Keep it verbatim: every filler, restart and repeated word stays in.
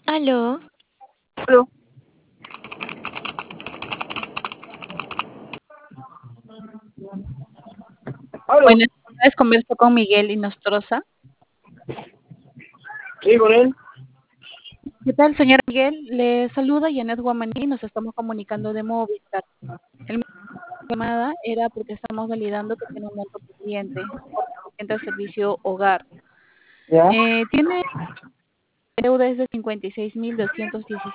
Aló. Aló. Aló. Buenas tardes, converso con Miguel Inostroza. Sí, con él. ¿Qué tal, señor Miguel? Le saluda Janet Guamaní, nos estamos comunicando de Movistar. El motivo de la llamada era porque estamos validando que tiene un monto pendiente por el servicio hogar. Ya. Eh, tiene deudas de cincuenta y seis mil doscientos diecisiete